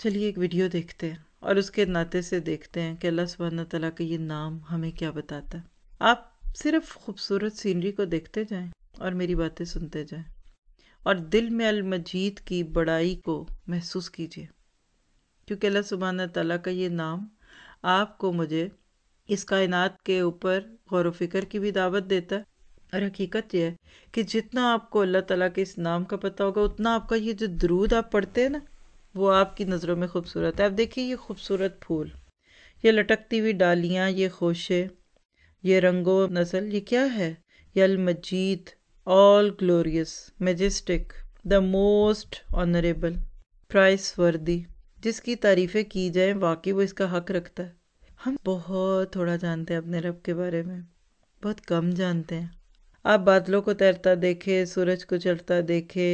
چلیے ایک ویڈیو دیکھتے ہیں اور اس کے ناطے سے دیکھتے ہیں کہ اللہ سبحانہ تعالیٰ کا یہ نام ہمیں کیا بتاتا ہے۔ آپ صرف خوبصورت سینری کو دیکھتے جائیں اور میری باتیں سنتے جائیں اور دل میں المجید کی بڑائی کو محسوس کیجیے، کیونکہ اللہ سبحانہ تعالیٰ کا یہ نام آپ کو مجھے اس کائنات کے اوپر غور و فکر کی بھی دعوت دیتا ہے۔ اور حقیقت یہ ہے کہ جتنا آپ کو اللہ تعالیٰ کے اس نام کا پتہ ہوگا اتنا آپ کا یہ جو درود آپ پڑھتے ہیں نا وہ آپ کی نظروں میں خوبصورت ہے۔ آپ دیکھیے یہ خوبصورت پھول، یہ لٹکتی ہوئی ڈالیاں، یہ خوشے، یہ رنگ و نسل، یہ کیا ہے؟ یہ المجید، all glorious, majestic, the most honourable, praiseworthy, جس کی تعریفیں کی جائیں واقعی وہ اس کا حق رکھتا ہے۔ ہم بہت تھوڑا جانتے ہیں اپنے رب کے بارے میں، بہت کم جانتے ہیں۔ آپ بادلوں کو تیرتا دیکھے، سورج کو چڑھتا دیکھے،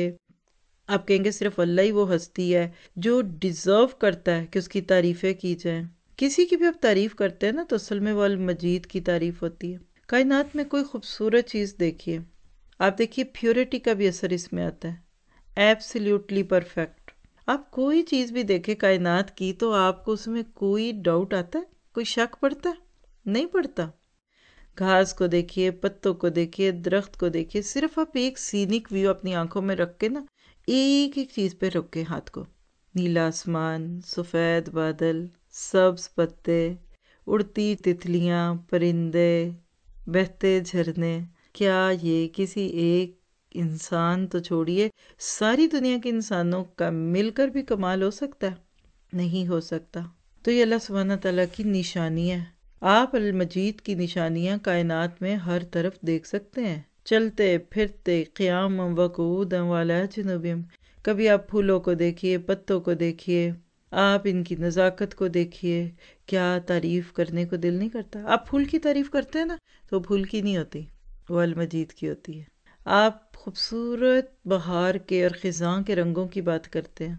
آپ کہیں گے صرف اللہ ہی وہ ہستی ہے جو ڈیزرو کرتا ہے کہ اس کی تعریفیں کی جائیں۔ کسی کی بھی آپ تعریف کرتے ہیں نا تو اصل میں وہ المجید کی تعریف ہوتی ہے۔ کائنات میں کوئی خوبصورت چیز دیکھیے، آپ دیکھیے پیورٹی کا بھی اثر اس میں آتا ہے، ایبسلیوٹلی پرفیکٹ۔ آپ کوئی چیز بھی دیکھیں کائنات کی تو آپ کو اس میں کوئی ڈاؤٹ آتا ہے؟ کوئی شک پڑتا ہے؟ نہیں پڑتا۔ گھاس کو دیکھیے، پتوں کو دیکھیے، درخت کو دیکھیے، صرف آپ ایک سینک ویو اپنی آنکھوں میں رکھ کے نا ایک ایک چیز پہ رکھے ہاتھ کو، نیلا آسمان، سفید بادل، سبز پتے، اڑتی تتلیاں، پرندے، بہتے جھرنے، کیا یہ کسی ایک انسان تو چھوڑیے ساری دنیا کے انسانوں کا مل کر بھی کمال ہو سکتا ہے؟ نہیں ہو سکتا۔ تو یہ اللہ سبحانہ تعالیٰ کی نشانی ہے۔ آپ المجید کی نشانیاں کائنات میں ہر طرف دیکھ سکتے ہیں، چلتے پھرتے، قیام وقعودا وعلی جنوبہم۔ کبھی آپ پھولوں کو دیکھیے، پتوں کو دیکھیے، آپ ان کی نزاکت کو دیکھیے، کیا تعریف کرنے کو دل نہیں کرتا؟ آپ پھول کی تعریف کرتے ہیں نا تو وہ پھول کی نہیں ہوتی، وہ المجید کی ہوتی ہے۔ آپ خوبصورت بہار کے اور خزاں کے رنگوں کی بات کرتے ہیں،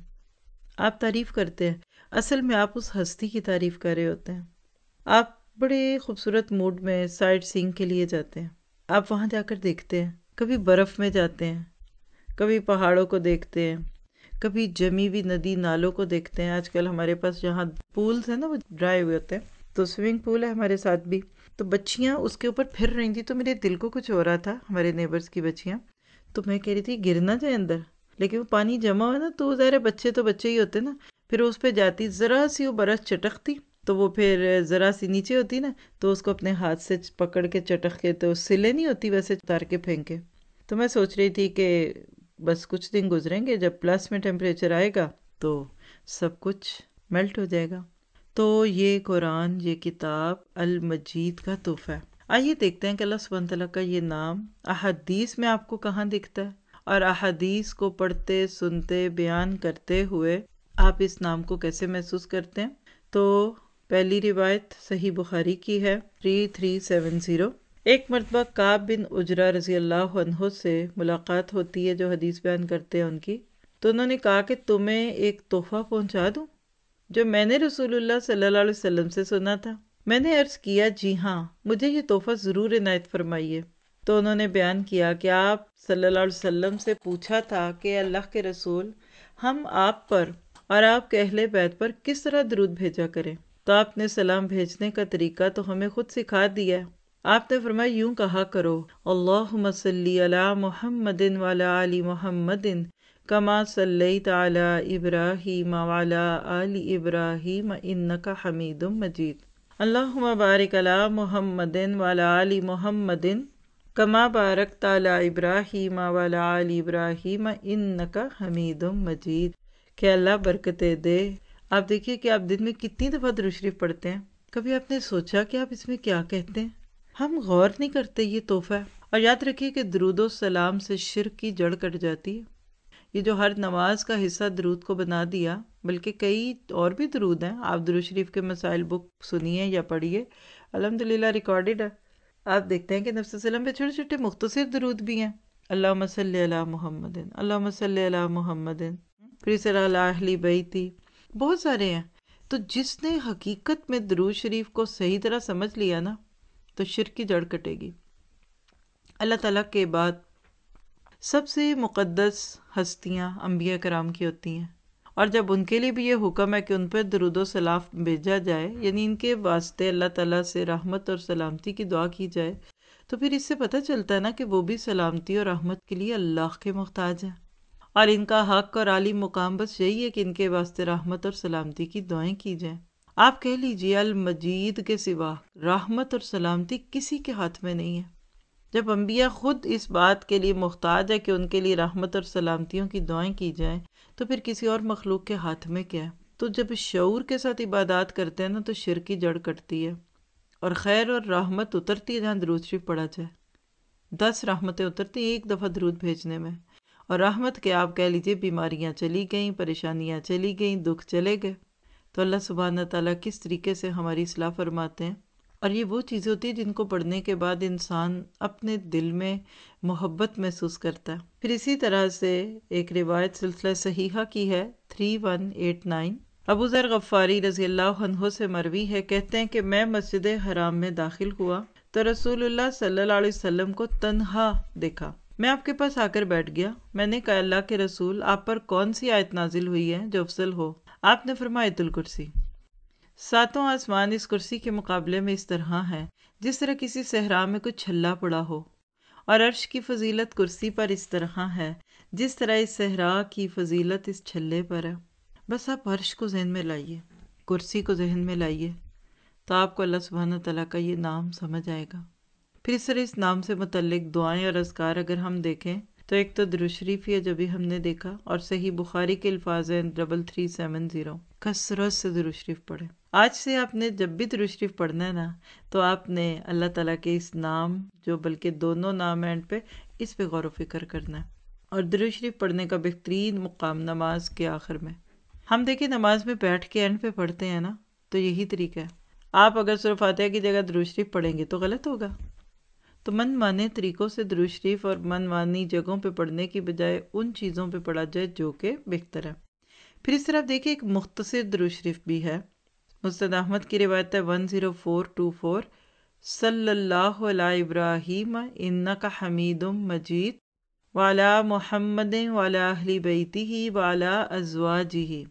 آپ تعریف کرتے ہیں، اصل میں آپ اس ہستی کی تعریف کر رہے ہوتے ہیں۔ آپ بڑے خوبصورت موڈ میں سائٹ سینگ کے لیے جاتے ہیں، آپ وہاں جا کر دیکھتے ہیں، کبھی برف میں جاتے ہیں، کبھی پہاڑوں کو دیکھتے ہیں، کبھی جمی ہوئی ندی نالوں کو دیکھتے ہیں۔ آج کل ہمارے پاس جہاں پولز ہیں نا وہ ڈرائی ہوئے ہوتے ہیں، تو سوئمنگ پول ہے ہمارے ساتھ بھی، تو بچیاں اس کے اوپر پھر رہی تھیں تو میرے دل کو کچھ ہو رہا تھا، ہمارے نیبرز کی بچیاں، تو میں کہہ رہی تھی گر نہ جائے اندر، لیکن وہ پانی جمع ہوا نا تو ظاہر ہے بچے تو بچے ہی ہوتے نا، پھر اس پہ جاتی ذرا سی وہ برف چٹکتی تو وہ پھر ذرا سی نیچے ہوتی نا تو اس کو اپنے ہاتھ سے پکڑ کے چٹک کے، تو سلے نہیں ہوتی ویسے اتار کے پھینکے۔ تو میں سوچ رہی تھی کہ بس کچھ دن گزریں گے، جب پلس میں ٹیمپریچر آئے گا تو سب کچھ میلٹ ہو جائے گا۔ تو یہ قرآن، یہ کتاب المجید کا تحفہ ہے۔ آئیے دیکھتے ہیں کہ اللہ سبحانہ تعالیٰ کا یہ نام احادیث میں آپ کو کہاں دکھتا ہے، اور احادیث کو پڑھتے، سنتے، بیان کرتے ہوئے آپ اس نام کو کیسے محسوس کرتے ہیں۔ تو پہلی روایت صحیح بخاری کی ہے 3370۔ ایک مرتبہ کعب بن عجرہ رضی اللہ عنہ سے ملاقات ہوتی ہے جو حدیث بیان کرتے ہیں ان کی، تو انہوں نے کہا کہ تمہیں ایک تحفہ پہنچا دوں جو میں نے رسول اللہ صلی اللہ علیہ وسلم سے سنا تھا۔ میں نے عرض کیا جی ہاں، مجھے یہ تحفہ ضرور عنایت فرمائیے۔ تو انہوں نے بیان کیا کہ آپ صلی اللہ علیہ وسلم سے پوچھا تھا کہ اللہ کے رسول، ہم آپ پر اور آپ کے اہل بیت پر کس طرح درود بھیجا کریں؟ تو آپ نے سلام بھیجنے کا طریقہ تو ہمیں خود سکھا دیا ہے۔ آپ نے فرمایا یوں کہا کرو، اللہم صلی علی محمد وعلی آل محمد کما صلیت علی ابراہیم وعلی آل ابراہیم انک حمید مجید۔ اللہم بارک علی محمد وعلی آل محمد کما بارکت علی ابراہیم وعلی آل ابراہیم انک حمید مجید۔ کہ اللہ برکتیں دے۔ آپ دیکھیے کہ آپ دن میں کتنی دفعہ درود شریف پڑھتے ہیں، کبھی آپ نے سوچا کہ آپ اس میں کیا کہتے ہیں؟ ہم غور نہیں کرتے، یہ تحفہ ہے۔ اور یاد رکھیے کہ درود و سلام سے شرک کی جڑ کٹ جاتی ہے۔ یہ جو ہر نماز کا حصہ درود کو بنا دیا، بلکہ کئی اور بھی درود ہیں، آپ درود شریف کے مسائل بک سنیے یا پڑھیے، الحمدللہ ریکارڈڈ ہے۔ آپ دیکھتے ہیں کہ نبی صلی اللہ علیہ وسلم پہ چھوٹے چھوٹے مختصر درود بھی ہیں، اللہم صلی علی محمد، اللہم صلی علی محمد، پھر صلی اللہ اہل بیتی، بہت سارے ہیں۔ تو جس نے حقیقت میں درود شریف کو صحیح طرح سمجھ لیا نا تو شرک کی جڑ کٹے گی۔ اللہ تعالیٰ کے بعد سب سے مقدس ہستیاں انبیاء کرام کی ہوتی ہیں، اور جب ان کے لیے بھی یہ حکم ہے کہ ان پہ درود و سلام بھیجا جائے، یعنی ان کے واسطے اللہ تعالیٰ سے رحمت اور سلامتی کی دعا کی جائے، تو پھر اس سے پتہ چلتا ہے نا کہ وہ بھی سلامتی اور رحمت کے لیے اللہ کے محتاج ہیں، اور ان کا حق اور عالی مقام بس یہی ہے کہ ان کے واسطے رحمت اور سلامتی کی دعائیں کی جائیں۔ آپ کہہ لیجئے المجید کے سوا رحمت اور سلامتی کسی کے ہاتھ میں نہیں ہے۔ جب انبیاء خود اس بات کے لیے محتاج ہے کہ ان کے لیے رحمت اور سلامتیوں کی دعائیں کی جائیں، تو پھر کسی اور مخلوق کے ہاتھ میں کیا ہے؟ تو جب شعور کے ساتھ عبادات کرتے ہیں نا تو شرک کی جڑ کٹتی ہے، اور خیر اور رحمت اترتی ہے جہاں درود شریف پڑھا جائے۔ 10 رحمتیں اترتی ہیں ایک دفعہ درود بھیجنے میں، اور رحمت کے آپ کہہ لیجئے بیماریاں چلی گئیں، پریشانیاں چلی گئیں، دکھ چلے گئے۔ تو اللہ سبحانہ تعالیٰ کس طریقے سے ہماری اصلاح فرماتے ہیں، اور یہ وہ چیزیں ہوتی ہیں جن کو پڑھنے کے بعد انسان اپنے دل میں محبت محسوس کرتا ہے۔ پھر اسی طرح سے ایک روایت سلسلہ صحیحہ کی ہے 3189، ابو ذر غفاری رضی اللہ عنہ سے مروی ہے، کہتے ہیں کہ میں مسجد حرام میں داخل ہوا تو رسول اللہ صلی اللہ علیہ وسلم کو تنہا دیکھا۔ میں آپ کے پاس آ کر بیٹھ گیا۔ میں نے کہا اللہ کے رسول، آپ پر کون سی آیت نازل ہوئی ہے جو افضل ہو؟ آپ نے فرمایا آیت الکرسی۔ 7 آسمان اس کرسی کے مقابلے میں اس طرح ہیں جس طرح کسی صحرا میں کچھ چھلا پڑا ہو، اور عرش کی فضیلت کرسی پر اس طرح ہے جس طرح اس صحرا کی فضیلت اس چھلے پر ہے۔ بس آپ عرش کو ذہن میں لائیے، کرسی کو ذہن میں لائیے، تو آپ کو اللہ سبحانہ تعالیٰ کا یہ نام سمجھ آئے گا۔ پھر اس طرح اس نام سے متعلق دعائیں اور اذکار اگر ہم دیکھیں تو ایک تو درود شریف ہی ہے جو بھی ہم نے دیکھا، اور صحیح بخاری کے الفاظ ہیں 3370، کثرت سے درود شریف پڑھیں۔ آج سے آپ نے جب بھی درود شریف پڑھنا ہے نا تو آپ نے اللہ تعالیٰ کے اس نام، جو بلکہ دونوں نام اینڈ پہ، اس پہ غور و فکر کرنا ہے۔ اور درود شریف پڑھنے کا بہترین مقام نماز کے آخر میں۔ ہم دیکھیں نماز میں بیٹھ کے اینڈ پہ پڑھتے ہیں نا، تو یہی طریقہ ہے۔ آپ اگر سورہ فاتحہ کی جگہ درود شریف پڑھیں گے تو غلط ہوگا۔ تو من مانے طریقوں سے درود شریف اور من مانی جگہوں پہ پڑھنے کی بجائے ان چیزوں پہ پڑھا جائے جو کہ بہتر ہے۔ پھر اس طرف دیکھیں ایک مختصر درود شریف بھی ہے، مسند احمد کی روایت ہے 10424، صلی اللہ علی ابراہیم انک حمید مجید وعلی محمد وعلی اہل بیتہ وعلی ازواجہ۔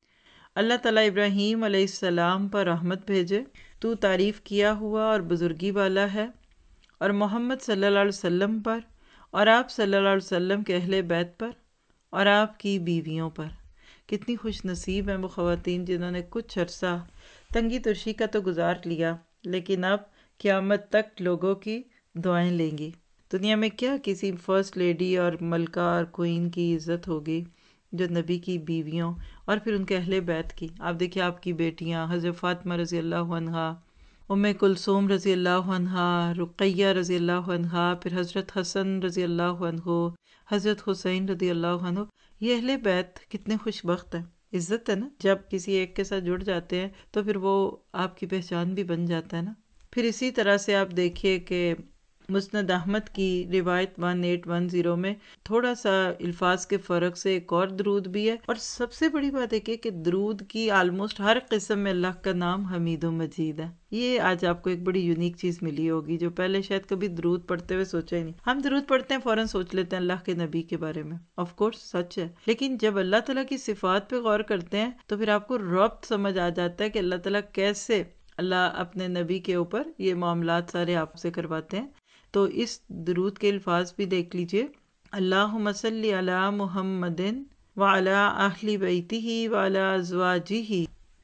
اللہ تعالیٰ ابراہیم علیہ السلام پر رحمت بھیجے، تو تعریف کیا ہوا اور بزرگی والا ہے، اور محمد صلی اللہ علیہ وسلم پر، اور آپ صلی اللہ علیہ وسلم کے اہل بیت پر، اور آپ کی بیویوں پر۔ کتنی خوش نصیب ہیں وہ خواتین جنہوں نے کچھ عرصہ تنگی ترشی کا تو گزار لیا، لیکن اب قیامت تک لوگوں کی دعائیں لیں گی۔ دنیا میں کیا کسی فرسٹ لیڈی اور ملکہ اور کوئین کی عزت ہوگی جو نبی کی بیویوں اور پھر ان کے اہل بیت کی۔ آپ دیکھیں آپ کی بیٹیاں حضرت فاطمہ رضی اللہ عنہا، ام کلثوم رضی اللہ عنہا، رقیہ رضی اللہ عنہا، پھر حضرت حسن رضی اللہ عنہ، حضرت حسین رضی اللہ عنہ، یہ اہل بیت کتنے خوش بخت ہیں۔ عزت ہے نا، جب کسی ایک کے ساتھ جڑ جاتے ہیں تو پھر وہ آپ کی پہچان بھی بن جاتا ہے نا۔ پھر اسی طرح سے آپ دیکھیے کہ مسند احمد کی روایت 1810 میں تھوڑا سا الفاظ کے فرق سے ایک اور درود بھی ہے، اور سب سے بڑی بات ہے کہ درود کی آلموسٹ ہر قسم میں اللہ کا نام حمید و مجید ہے۔ یہ آج آپ کو ایک بڑی یونیک چیز ملی ہوگی جو پہلے شاید کبھی درود پڑھتے ہوئے سوچا ہی نہیں۔ ہم درود پڑھتے ہیں فوراً سوچ لیتے ہیں اللہ کے نبی کے بارے میں، آف کورس سچ ہے، لیکن جب اللہ تعالیٰ کی صفات پہ غور کرتے ہیں تو پھر آپ کو ربط سمجھ آ جاتا ہے کہ اللہ تعالیٰ کیسے اللہ اپنے نبی کے اوپر یہ معاملات سارے آپ سے کرواتے ہیں۔ تو اس درود کے الفاظ بھی دیکھ لیجئے، اللہم صلی علی محمد وعلی اہل بیتہ وعلی ازواجہ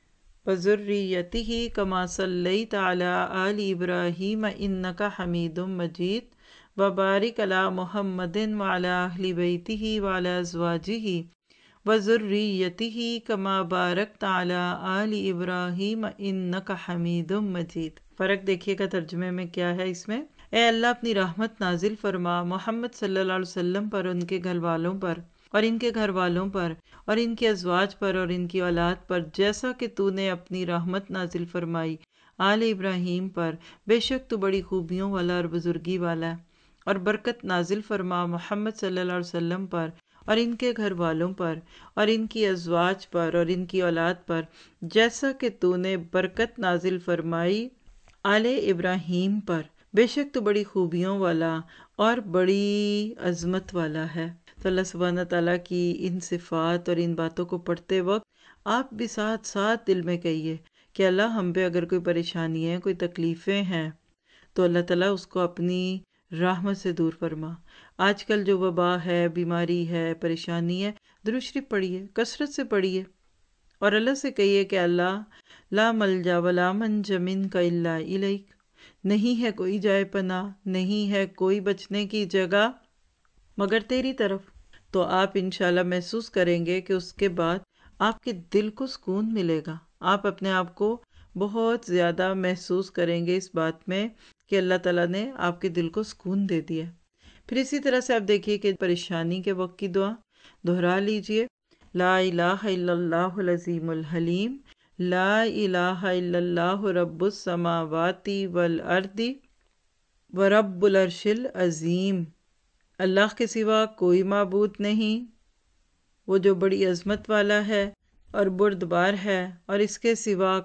وذریتہ کما صلیت علی آل ابراہیم انک حمید مجید وبارک علی محمد وعلی اہل بیتہ وعلی ازواجہ وذریتہ کما بارکت علی آل ابراہیم انک حمید مجید۔ فرق دیکھیے گا ترجمے میں کیا ہے اس میں، اے اللہ اپنی رحمت نازل فرما محمد صلی اللہ علیہ وسلم پر، ان کے گھر والوں پر، اور ان کے گھر والوں پر، اور ان کے ازواج پر، اور ان کی اولاد پر، جیسا کہ تو نے اپنی رحمت نازل فرمائی آل ابراہیم پر، بے شک تو بڑی خوبیوں والا اور بزرگی والا ہے، اور برکت نازل فرما محمد صلی اللہ علیہ وسلم پر، اور ان کے گھر والوں پر، اور ان کی ازواج پر، اور ان کی اولاد پر، جیسا کہ تو نے برکت نازل فرمائی آل ابراہیم پر، بے شک تو بڑی خوبیوں والا اور بڑی عظمت والا ہے۔ تو اللہ سبحانہ تعالیٰ کی ان صفات اور ان باتوں کو پڑھتے وقت آپ بھی ساتھ ساتھ دل میں کہیے کہ اللہ ہم پہ اگر کوئی پریشانی ہے، کوئی تکلیفیں ہیں تو اللہ تعالیٰ اس کو اپنی رحمت سے دور فرما۔ آج کل جو وبا ہے، بیماری ہے، پریشانی ہے، درود شریف پڑھیے، کثرت سے پڑھیے، اور اللہ سے کہیے کہ اللہ لا ملجا ولا منجا منک الا الیک، نہیں ہے کوئی جائے پناہ، نہیں ہے کوئی بچنے کی جگہ مگر تیری طرف۔ تو آپ انشاءاللہ محسوس کریں گے کہ اس کے بعد آپ کے دل کو سکون ملے گا، آپ اپنے آپ کو بہت زیادہ محسوس کریں گے اس بات میں کہ اللہ تعالیٰ نے آپ کے دل کو سکون دے دیا۔ پھر اسی طرح سے آپ دیکھیے کہ پریشانی کے وقت کی دعا دہرا لیجئے، لا الہ الا اللہ العظیم الحلیم، لا الہ الا اللہ رب السماوات والارض ورب العرش العظیم، اللہ کے سوا کوئی معبود نہیں، وہ جو بڑی عظمت والا ہے اور بردبار ہے، اور اس کے سوا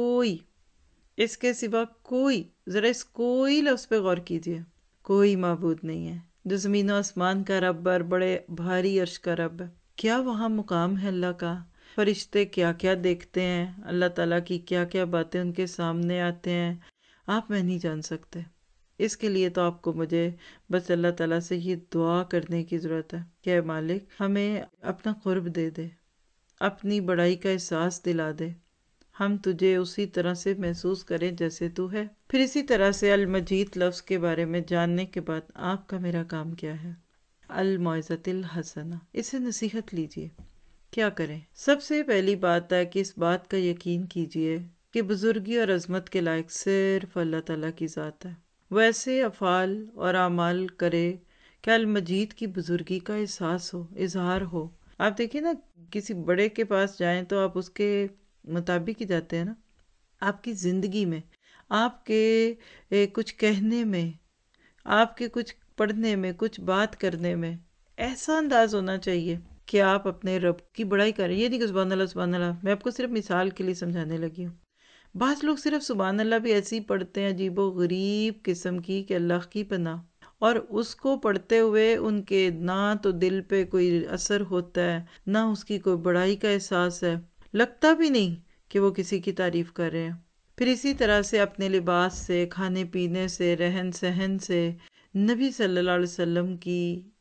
کوئی، ذرا اس کوئی لفظ پہ غور کیجئے، کوئی معبود نہیں ہے جو زمین و آسمان کا رب اور بڑے بھاری عرش کا رب ہے۔ کیا وہاں مقام ہے اللہ کا، فرشتے کیا کیا دیکھتے ہیں، اللہ تعالیٰ کی کیا کیا باتیں ان کے سامنے آتے ہیں، آپ میں نہیں جان سکتے۔ اس کے لیے تو آپ کو مجھے بس اللہ تعالیٰ سے یہ دعا کرنے کی ضرورت ہے کہ اے مالک ہمیں اپنا قرب دے دے، اپنی بڑائی کا احساس دلا دے، ہم تجھے اسی طرح سے محسوس کریں جیسے تو ہے۔ پھر اسی طرح سے المجید لفظ کے بارے میں جاننے کے بعد آپ کا میرا کام کیا ہے؟ الموعظۃ الحسنہ، اسے نصیحت لیجئے۔ کیا کریں؟ سب سے پہلی بات ہے کہ اس بات کا یقین کیجئے کہ بزرگی اور عظمت کے لائق صرف اللہ تعالیٰ کی ذات ہے، وہ ایسے افعال اور اعمال کرے کہ المجید کی بزرگی کا احساس ہو، اظہار ہو۔ آپ دیکھیں نا، کسی بڑے کے پاس جائیں تو آپ اس کے مطابق ہی جاتے ہیں نا۔ آپ کی زندگی میں، آپ کے کچھ کہنے میں، آپ کے کچھ پڑھنے میں، کچھ بات کرنے میں ایسا انداز ہونا چاہیے کہ آپ اپنے رب کی بڑائی کریں۔ یہ نہیں کہ سبحان اللہ سبحان اللہ، میں آپ کو صرف مثال کے لیے سمجھانے لگی ہوں۔ بعض لوگ صرف سبحان اللہ بھی ایسی پڑھتے ہیں عجیب و غریب قسم کی کہ اللہ کی پناہ، اور اس کو پڑھتے ہوئے ان کے نہ تو دل پہ کوئی اثر ہوتا ہے، نہ اس کی کوئی بڑائی کا احساس ہے، لگتا بھی نہیں کہ وہ کسی کی تعریف کر رہے ہیں۔ پھر اسی طرح سے اپنے لباس سے، کھانے پینے سے، رہن سہن سے نبی صلی اللہ علیہ وسلم کی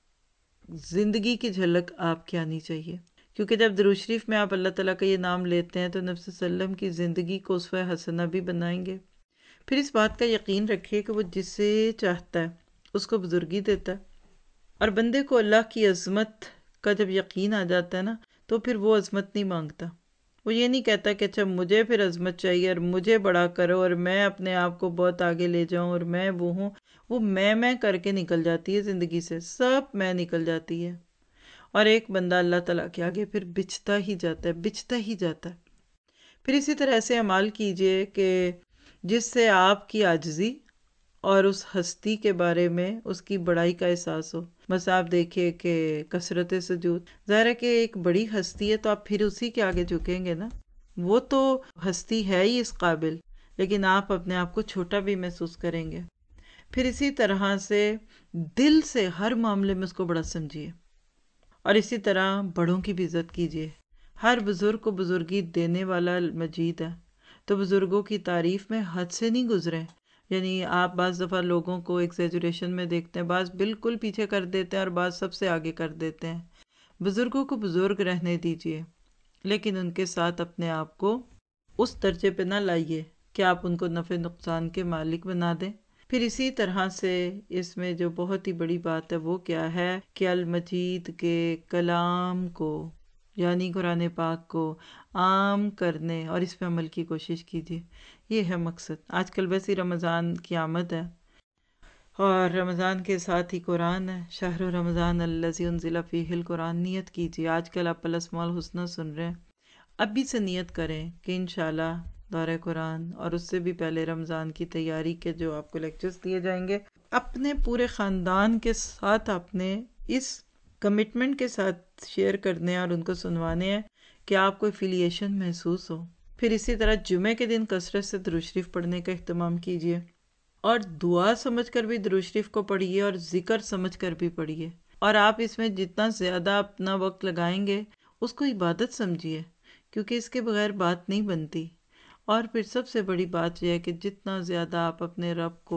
زندگی کی جھلک آپ کی آنی چاہیے، کیونکہ جب درود شریف میں آپ اللہ تعالیٰ کا یہ نام لیتے ہیں تو نبی صلی اللہ علیہ وسلم کی زندگی کو اسوہ حسنہ بھی بنائیں گے۔ پھر اس بات کا یقین رکھیے کہ وہ جسے چاہتا ہے اس کو بزرگی دیتا ہے، اور بندے کو اللہ کی عظمت کا جب یقین آ جاتا ہے نا تو پھر وہ عظمت نہیں مانگتا۔ وہ یہ نہیں کہتا کہ اچھا مجھے پھر عظمت چاہیے اور مجھے بڑا کرو اور میں اپنے آپ کو بہت آگے لے جاؤں اور میں وہ ہوں۔ وہ میں کر کے نکل جاتی ہے زندگی سے، سب میں نکل جاتی ہے، اور ایک بندہ اللہ تعالیٰ کے آگے پھر بچھتا ہی جاتا ہے، بچھتا ہی جاتا ہے۔ پھر اسی طرح ایسے اعمال کیجئے کہ جس سے آپ کی عاجزی اور اس ہستی کے بارے میں اس کی بڑائی کا احساس ہو۔ بس آپ دیکھیے کہ کثرت سجود، ظاہر ہے کہ ایک بڑی ہستی ہے تو آپ پھر اسی کے آگے جھکیں گے نا، وہ تو ہستی ہے ہی اس قابل، لیکن آپ اپنے آپ کو چھوٹا بھی محسوس کریں گے۔ پھر اسی طرح سے دل سے ہر معاملے میں اس کو بڑا سمجھیے، اور اسی طرح بڑوں کی بھی عزت کیجیے۔ ہر بزرگ کو بزرگی دینے والا مجید ہے، تو بزرگوں کی تعریف میں حد سے نہیں گزریں۔ یعنی آپ بعض دفعہ لوگوں کو ایگزیجریشن میں دیکھتے ہیں، بعض بالکل پیچھے کر دیتے ہیں اور بعض سب سے آگے کر دیتے ہیں۔ بزرگوں کو بزرگ رہنے دیجیے، لیکن ان کے ساتھ اپنے آپ کو اس درجے پہ نہ لائیے کہ آپ ان کو نفع نقصان کے مالک بنا دیں۔ پھر اسی طرح سے اس میں جو بہت ہی بڑی بات ہے وہ کیا ہے کہ المجید کے کلام کو، یعنی قرآن پاک کو عام کرنے اور اس پہ عمل کی کوشش کیجیے۔ یہ ہے مقصد۔ آج کل ویسے رمضان کی آمد ہے، اور رمضان کے ساتھ ہی قرآن ہے، شہر رمضان الذی انزل فیہ القرآن۔ نیت کیجیے، آج کل آپ الاسماء الحسنی سن رہے ہیں، ابھی سے نیت کریں کہ انشاءاللہ دورہ قرآن اور اس سے بھی پہلے رمضان کی تیاری کے جو آپ کو لیکچرز دیے جائیں گے، اپنے پورے خاندان کے ساتھ آپ نے اس کمٹمنٹ کے ساتھ شیئر کرنے اور ان کو سنوانے ہیں کہ آپ کو ایفیلیشن محسوس ہو۔ پھر اسی طرح جمعے کے دن کثرت سے درود شریف پڑھنے کا اہتمام کیجیے، اور دعا سمجھ کر بھی درود شریف کو پڑھیے اور ذکر سمجھ کر بھی پڑھیے، اور آپ اس میں جتنا زیادہ اپنا وقت لگائیں گے اس کو عبادت سمجھیے، کیونکہ اس کے بغیر بات نہیں بنتی۔ اور پھر سب سے بڑی بات یہ ہے کہ جتنا زیادہ آپ اپنے رب کو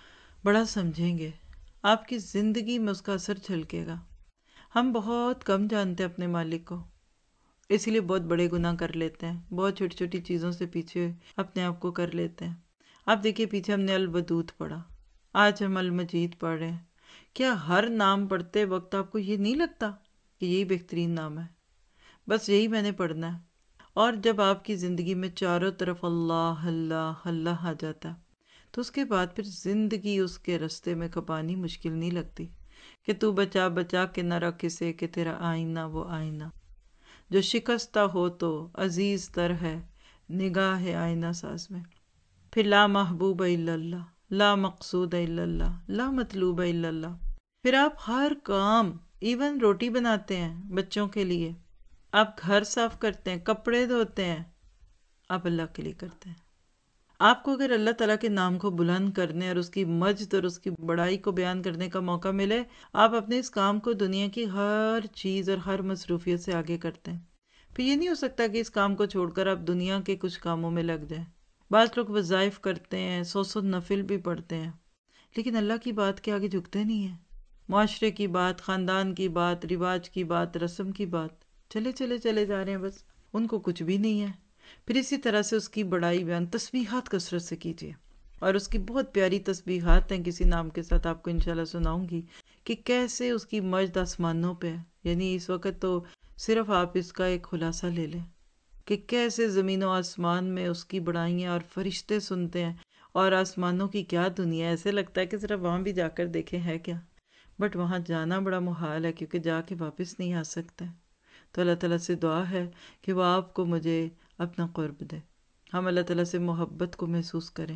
بڑا سمجھیں گے، آپ کی زندگی میں اس کا اثر جھلکے گا۔ ہم بہت کم جانتے ہیں اپنے مالک کو، اسی لیے بہت بڑے گناہ کر لیتے ہیں، بہت چھوٹی چھوٹی چیزوں سے پیچھے اپنے آپ کو کر لیتے ہیں۔ آپ دیکھیے پیچھے ہم نے الودود پڑھا، آج ہم المجید پڑھ رہے ہیں۔ کیا ہر نام پڑھتے وقت آپ کو یہ نہیں لگتا کہ یہی بہترین نام ہے، بس یہی میں نے پڑھنا ہے؟ اور جب آپ کی زندگی میں چاروں طرف اللہ اللہ اللہ آ جاتا ہے تو اس کے بعد پھر زندگی اس کے رستے میں کھپانی مشکل نہیں لگتی کہ تو بچا بچا کے نہ رکھ اسے کہ تیرا آئینہ وہ آئینہ جو شکستہ ہو تو عزیز تر ہے نگاہ آئینہ ساز میں۔ پھر لا محبوب الا اللہ، لا مقصود الا اللہ، لا مطلوب الا اللہ۔ پھر آپ ہر کام، ایون روٹی بناتے ہیں بچوں کے لیے، آپ گھر صاف کرتے ہیں، کپڑے دھوتے ہیں، آپ اللہ کے لیے کرتے ہیں۔ آپ کو اگر اللہ تعالیٰ کے نام کو بلند کرنے اور اس کی مجد اور اس کی بڑائی کو بیان کرنے کا موقع ملے، آپ اپنے اس کام کو دنیا کی ہر چیز اور ہر مصروفیت سے آگے کرتے ہیں۔ پھر یہ نہیں ہو سکتا کہ اس کام کو چھوڑ کر آپ دنیا کے کچھ کاموں میں لگ جائیں۔ بعض لوگ وظائف کرتے ہیں، 100 نفل بھی پڑھتے ہیں، لیکن اللہ کی بات کے آگے جھکتے نہیں ہیں۔ معاشرے کی بات، خاندان کی بات، رواج کی بات، رسم کی بات، چلے چلے چلے جا رہے ہیں، بس ان کو کچھ بھی نہیں ہے۔ پھر اسی طرح سے اس کی بڑائی بیان، تسبیحات کثرت سے کیجیے، اور اس کی بہت پیاری تسبیحات ہیں، کسی نام کے ساتھ آپ کو انشاءاللہ سناؤں گی کہ کیسے اس کی مجد آسمانوں پہ ہے۔ یعنی اس وقت تو صرف آپ اس کا ایک خلاصہ لے لیں کہ کیسے زمین و آسمان میں اس کی بڑائیاں اور فرشتے سنتے ہیں، اور آسمانوں کی کیا دنیا ہے، ایسے لگتا ہے کہ صرف وہاں بھی جا کر دیکھیں ہے کیا، بٹ وہاں جانا بڑا محال ہے کیونکہ جا کے واپس نہیں آ سکتے۔ تو اللہ تعالیٰ سے دعا ہے کہ وہ آپ کو مجھے اپنا قرب دے، ہم اللہ تعالیٰ سے محبت کو محسوس کریں۔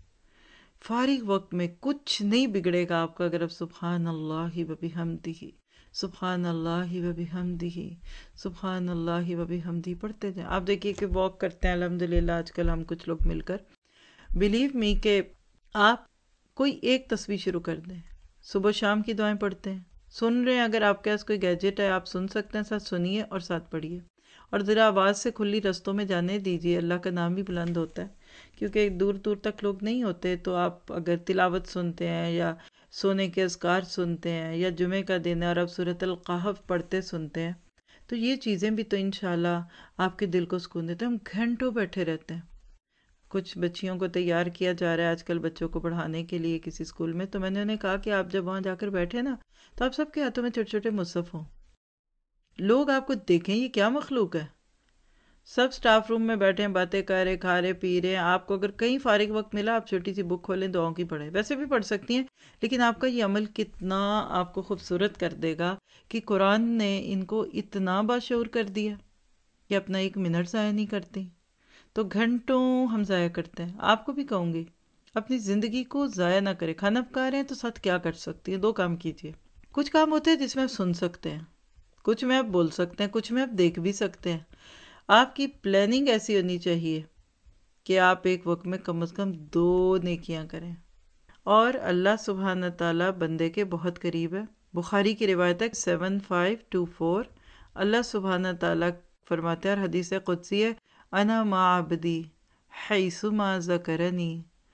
فارغ وقت میں کچھ نہیں بگڑے گا آپ کا اگر آپ سبحان اللہ و بحمدہ، سبحان اللہ و بحمدہ، سبحان اللہ و بحمدہ پڑھتے جائیں۔ آپ دیکھیے کہ واک کرتے ہیں الحمدللہ آج کل ہم کچھ لوگ مل کر، بلیو می کہ آپ کوئی ایک تسبیح شروع کر دیں، صبح شام کی دعائیں پڑھتے ہیں، سن رہے ہیں، اگر آپ کے پاس کوئی گیجٹ ہے آپ سن سکتے ہیں، ساتھ سنیے اور ساتھ پڑھیے، اور ذرا آواز سے کھلی رستوں میں جانے دیجیے، اللہ کا نام بھی بلند ہوتا ہے، کیونکہ دور دور تک لوگ نہیں ہوتے، تو آپ اگر تلاوت سنتے ہیں یا سونے کے اذکار سنتے ہیں یا جمعہ کا دن ہے اور آپ سورۃ القحف پڑھتے سنتے ہیں، تو یہ چیزیں بھی تو انشاءاللہ آپ کے دل کو سکون دیتے ہیں۔ ہم گھنٹوں بیٹھے رہتے ہیں، کچھ بچیوں کو تیار کیا جا رہا ہے آج کل بچوں کو پڑھانے کے لیے کسی اسکول میں، تو میں نے انہیں کہا کہ آپ جب وہاں جا کر بیٹھے نا تو آپ سب کے ہاتھوں میں چھوٹے چھوٹے مصحف ہوں، لوگ آپ کو دیکھیں یہ کیا مخلوق ہے۔ سب سٹاف روم میں بیٹھے ہیں، باتیں کر رہے، کھا رہے، پی رہے ہیں، آپ کو اگر کہیں فارغ وقت ملا آپ چھوٹی سی بک کھولیں، دعاؤں کی پڑھیں، ویسے بھی پڑھ سکتی ہیں، لیکن آپ کا یہ عمل کتنا آپ کو خوبصورت کر دے گا کہ قرآن نے ان کو اتنا باشعور کر دیا کہ اپنا ایک منٹ ضائع نہیں کرتی۔ تو گھنٹوں ہم ضائع کرتے ہیں۔ آپ کو بھی کہوں گی اپنی زندگی کو ضائع نہ کریں، کھانا پکا رہے ہیں تو ساتھ کیا کر سکتی ہیں، 2 کام کیجیے۔ کچھ کام ہوتے ہیں جس میں آپ سن سکتے ہیں، کچھ میں آپ بول سکتے ہیں، کچھ میں آپ دیکھ بھی سکتے ہیں۔ آپ کی پلاننگ ایسی ہونی چاہیے کہ آپ ایک وقت میں کم از کم 2 نیکیاں کریں، اور اللہ سبحانہ تعالیٰ بندے کے بہت قریب ہے۔ بخاری کی روایت ہے 7524، اللہ سبحانہ تعالیٰ فرماتے ہیں، اور حدیث قدسی ہے، انا مع عبدی حیثما ذکرنی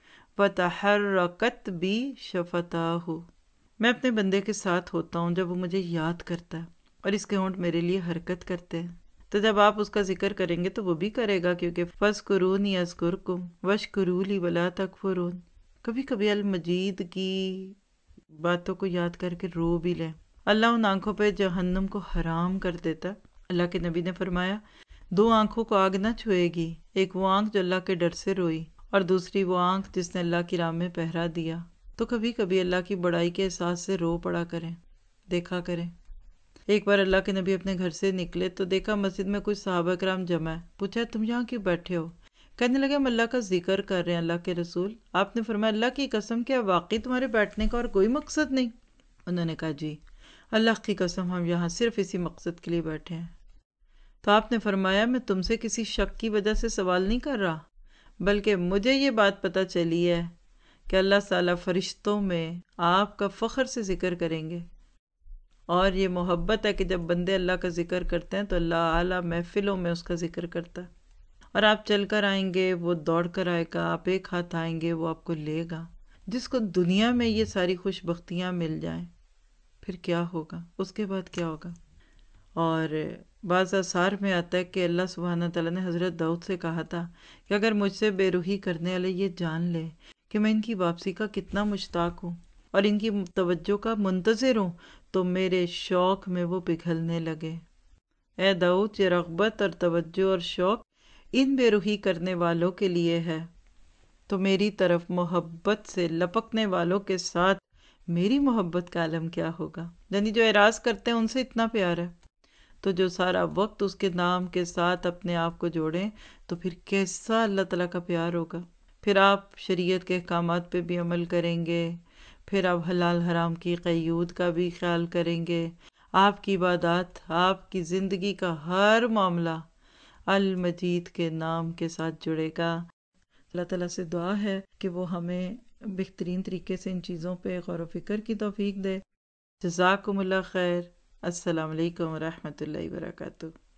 وتحرکت بی شفتاہ، میں اپنے بندے کے ساتھ ہوتا ہوں جب وہ مجھے یاد کرتا ہے اور اس کے ہونٹ میرے لیے حرکت کرتے ہیں۔ تو جب آپ اس کا ذکر کریں گے تو وہ بھی کرے گا، کیونکہ فَاذْكُرُونِي أَذْكُرْكُمْ وَاشْكُرُوا لِي وَلَا تَكْفُرُونَ۔ کبھی کبھی المجید کی باتوں کو یاد کر کے رو بھی لیں۔ اللہ ان آنکھوں پہ جہنم کو حرام کر دیتا ہے۔ اللہ کے نبی نے فرمایا 2 آنکھوں کو آگ نہ چھوئے گی، ایک وہ آنکھ جو اللہ کے ڈر سے روئی، اور دوسری وہ آنکھ جس نے اللہ کی راہ میں پہرا دیا۔ تو کبھی کبھی اللہ کی بڑائی کے احساس سے رو پڑا کریں، دیکھا کریں۔ ایک بار اللہ کے نبی اپنے گھر سے نکلے تو دیکھا مسجد میں کچھ صحابہ کرام جمع ہے، پوچھا تم یہاں کیوں بیٹھے ہو؟ کہنے لگے ہم اللہ کا ذکر کر رہے ہیں اللہ کے رسول۔ آپ نے فرمایا اللہ کی قسم کیا واقعی تمہارے بیٹھنے کا اور کوئی مقصد نہیں؟ انہوں نے کہا جی اللہ کی قسم ہم یہاں صرف اسی مقصد کے لیے بیٹھے ہیں۔ تو آپ نے فرمایا میں تم سے کسی شک کی وجہ سے سوال نہیں کر رہا، بلکہ مجھے یہ بات پتہ چلی ہے کہ اللہ تعالیٰ فرشتوں میں آپ کا فخر سے ذکر کریں گے، اور یہ محبت ہے کہ جب بندے اللہ کا ذکر کرتے ہیں تو اللہ اعلیٰ محفلوں میں اس کا ذکر کرتا ہے۔ اور آپ چل کر آئیں گے وہ دوڑ کر آئے گا، آپ ایک ہاتھ آئیں گے وہ آپ کو لے گا۔ جس کو دنیا میں یہ ساری خوش بختیاں مل جائیں پھر کیا ہوگا، اس کے بعد کیا ہوگا؟ اور بعض آثار میں آتا ہے کہ اللہ سبحانہ تعالیٰ نے حضرت داؤد سے کہا تھا کہ اگر مجھ سے بے روحی کرنے والے یہ جان لے کہ میں ان کی واپسی کا کتنا مشتاق ہوں اور ان کی توجہ کا منتظر ہوں تو میرے شوق میں وہ پگھلنے لگے۔ اے داؤد، یہ رغبت اور توجہ اور شوق ان بے روحی کرنے والوں کے لیے ہے، تو میری طرف محبت سے لپکنے والوں کے ساتھ میری محبت کا عالم کیا ہوگا؟ یعنی جو اعراض کرتے ہیں ان سے اتنا پیار ہے، تو جو سارا وقت اس کے نام کے ساتھ اپنے آپ کو جوڑیں تو پھر کیسا اللہ تعالیٰ کا پیار ہوگا۔ پھر آپ شریعت کے احکامات پہ بھی عمل کریں گے، پھر آپ حلال حرام کی قیود کا بھی خیال کریں گے، آپ کی عبادات، آپ کی زندگی کا ہر معاملہ المجید کے نام کے ساتھ جڑے گا۔ اللہ تعالیٰ سے دعا ہے کہ وہ ہمیں بہترین طریقے سے ان چیزوں پہ غور و فکر کی توفیق دے۔ جزاکم اللہ خیر۔ السلام علیکم ورحمۃ اللہ وبرکاتہ۔